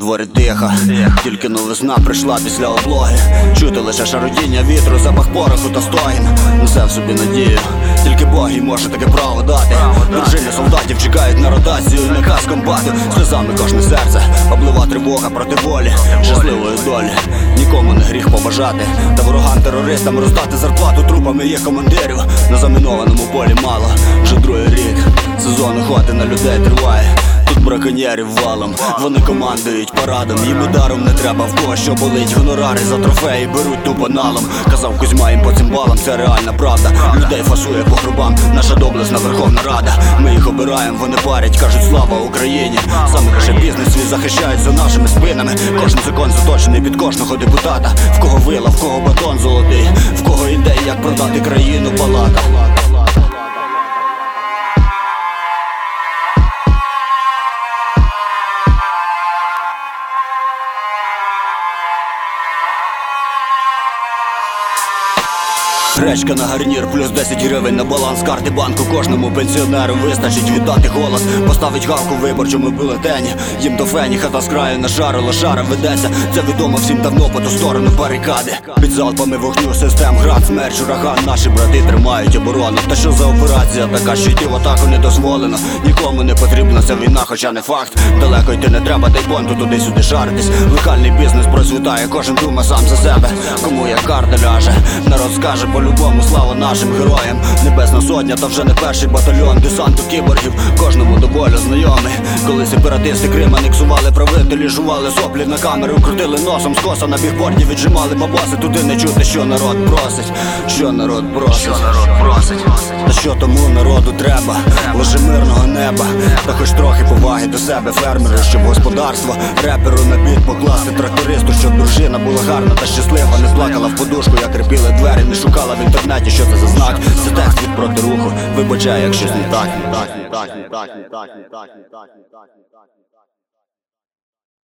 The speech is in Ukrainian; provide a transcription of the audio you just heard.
дворі тихо, тільки новизна прийшла після облоги. Чути лише шародіння вітру, запах пороху та стогін. Несе в собі надію, тільки Бог їй може таке право дати. Дружини солдатів чекають на ротацію, наказ комбату. Сльозами кожне серце, облива тривога проти волі, щасливої долі. Нікому не гріх побажати, та ворогам-терористам роздати зарплату трупами їх командирів. На замінованому полі мало, вже другий рік сезон охоти на людей триває. Тут браконьєрів валом, вони командують парадом. Їм і даром не треба, в кого що болить. Гонорари за трофеї беруть тупо налом. Казав Кузьма їм по цимбалам, це реальна правда. Людей фасує по грубам наша доблесна Верховна Рада. Ми їх обираємо, вони парять, кажуть слава Україні. Саме каже бізнес свій захищають за нашими спинами. Кожен закон заточений під кожного депутата. В кого вила, в кого батон золотий, в кого ідеї, як продати країну палата. Гречка на гарнір, плюс 10 гривень на баланс карти банку. Кожному пенсіонеру вистачить віддати голос, поставить галку в виборчому бюлетені. Їм до фені, хата з краю на жару, лошара ведеться. Це відомо всім давно, по ту сторону барикади. Під залпами вогню систем, град, смерч, ураган. Наші брати тримають оборону. Та що за операція така, що йти в атаку не дозволено. Нікому не потрібна ця війна, хоча не факт. Далеко йти не треба, дай понту туди-сюди шаритись. Локальний бізнес процвітає, кожен дума сам за себе. Кому як карта ляже, народ скаже по-любому слава нашим героям. Небесна сотня, та вже не перший батальйон десанту кіборгів, кожному до болю знайомий. Коли сепаратисти Крим анексували, правителі жували соплі на камеру, крутили носом скоса на бігборді, віджимали бабоси. Туди не чути, що народ просить, що народ просить. Та що тому народу треба? Лише мирного неба, та хоч трохи поваги до себе. Фермеру, щоб господарство, реперу на біт покласти, трактористу, щоб дружина була гарна та щаслива. Не плакала в подушку, як репіли двері, не шукала в інтернеті, що це за знак. Це текст від проти руху, вибачай, як щось не так.